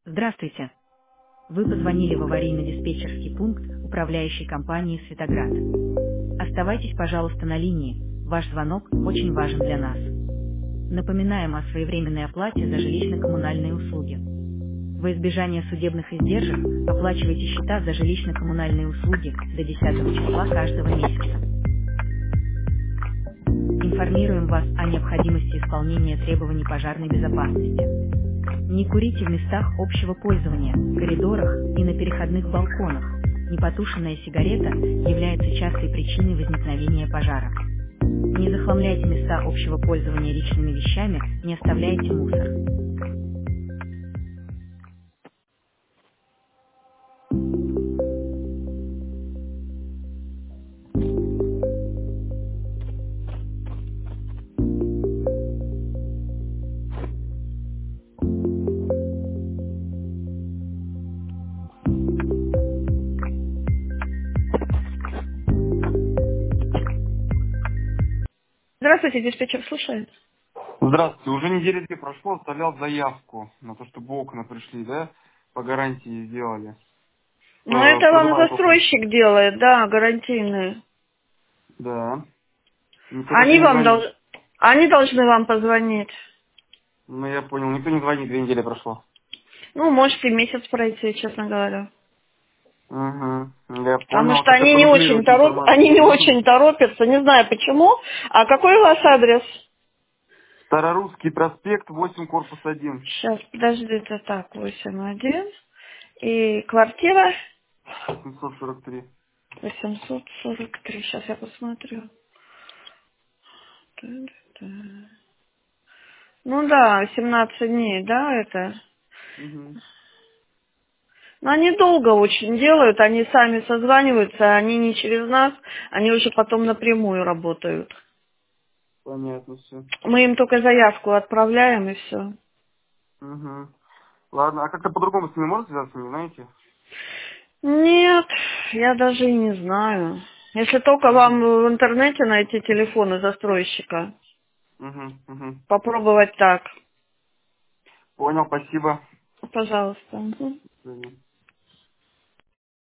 Здравствуйте. Вы позвонили в аварийно-диспетчерский пункт управляющей компании «Светоград». Оставайтесь, пожалуйста, на линии. Ваш звонок очень важен для нас. Напоминаем о своевременной оплате за жилищно-коммунальные услуги. Во избежание судебных издержек оплачивайте счета за жилищно-коммунальные услуги до 10 числа каждого месяца. Информируем вас о необходимости исполнения требований пожарной безопасности. Не курите в местах общего пользования, коридорах и на переходных балконах. Непотушенная сигарета является частой причиной возникновения пожара. Не захламляйте места общего пользования личными вещами, не оставляйте мусор. Здравствуйте, диспетчер слушает. Здравствуйте. Уже недели 2 прошло, оставлял заявку на то, чтобы окна пришли, да? По гарантии сделали. Ну, это вам Продувают окна. застройщик делает, да, гарантийные. Да. Никто так и Они не вам звонит. они должны вам позвонить. Ну, я понял. Никто не звонит, 2 недели прошло. Ну, можете месяц пройти, честно говоря. Угу. Я Потому понял. что Как они не очень продублировать они информацию? не Угу. очень торопятся, не знаю почему. А какой у вас адрес? Старорусский проспект, 8, корпус 1. Сейчас, подождите, так, 8-1. И квартира 743. 843. Сейчас я посмотрю. Та-да-да. Ну да, 17 дней, да, это. Угу. Но они долго очень делают, они сами созваниваются, они не через нас, они уже потом напрямую работают. Понятно все. Мы им только заявку отправляем и все. Угу. Ладно, а как-то по-другому с ними можно связаться, не знаете? Нет, я даже и не знаю. Если только вам Угу. в интернете найти телефоны застройщика, Угу. Угу. попробовать так. Понял, спасибо. Пожалуйста. Мгм. До свидания.